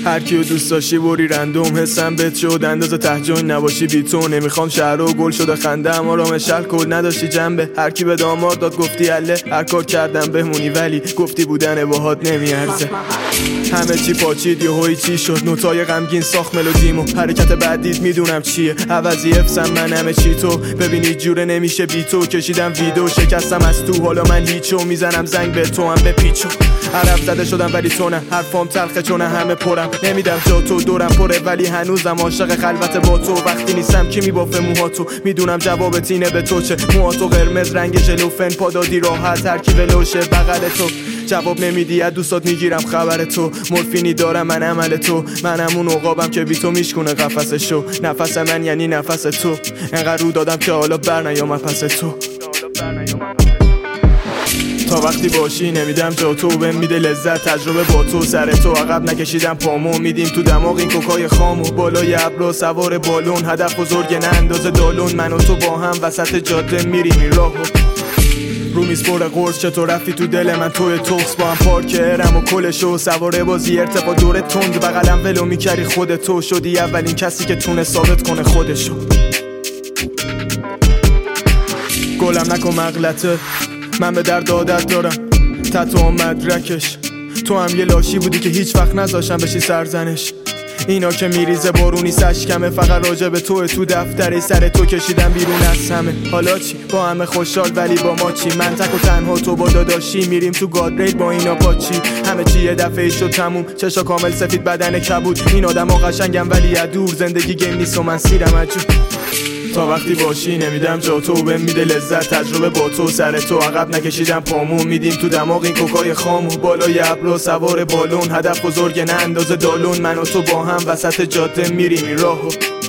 هر کیو دوست داشتی بری رندوم، حسم بهت شد اندازه ته جون نباشی بی تو. نمیخوام شهر و گل شده خنده اما رامشل کل نداشتی جنبه. هر کی به داماد داد گفتی اله، هر کار کردم بمونی ولی گفتی بودن باهات نمیارزه. همه چی پاچید یهویی چی شد، نوتای غمگین ساخت ملودیمو. حرکت بعدیت میدونم چیه، عوضی افسم من همه چی تو. ببینی جوره نمیشه بی تو، کشیدم ویدو شکستم از تو. حالا من هیچو میزنم زنگ به تو هم بپیچو. حرف زده شدم ولی تو نه، حرفام تلخه چون همه پرم. نمیدم جا تو دورم پره ولی هنوزم عاشق خلوت با تو. وقتی نیستم کی میبافه موهاتو، میدونم جوابت اینه به تو چه. موهاتو قرمز رنگ ژلوفن پادادی راحت ترکیب لوشه بغل تو. جواب نمیدی از دوستات میگیرم خبر تو. مورفینی دارم من عمل تو، منم اون عقابم که بی تو میشکونه قفسشو. نفس من یعنی نفس تو، انقدر رو دادم که حالا برنیام پس تو. تا وقتی باشی نمیدم جا تو، بهم میده لذت تجربه با تو. سر تو عقب نکشیدم پامو، میدیم تو دماغ این کوکای خامو. بالای ابرو سوار بالون، هدف بزرگ نه اندازه دالون. من و تو با هم وسط جاده میریم این راهو. رو میز پر قرص چطور رفتی تو دل من توی توکس. با هم پارکرم و کلشو سواره بازی ارتفاع دورت تند. بغلم ولو میکردی خودتو، شدی اولین کسی که تونه ثابت کنه خودشو. گلم نکن مغلطه، من به درد عادت دارم. تتو مدرکش تو هم یه لاشی بودی که هیچ وقت نذاشتم بشی سرزنش. اینا که میریزه بارونی سشکمه، فقط راجع به تو دفتری سر تو کشیدم بیرون از همه. حالا چی با همه خوشحال ولی با ما چی؟ من تک و تنها تو با داداشی میریم تو گادریل با اینا پاچی. همه چی یه دفعه شد تموم، چشا کامل سفید بدن کبود. این آدم ها قشنگم ولی از دور، زندگی گیم نیست و من سیرم عجور. تا وقتی باشی نمیدم جا تو، بهم میده لذت تجربه با تو. سر تو عقب نکشیدم پامو، میدیم تو دماغ این کوکای خامو. بالای ابرو سوار بالون، هدف بزرگ نه اندازه دالون. من و تو با هم وسط جاده میریم این راهو.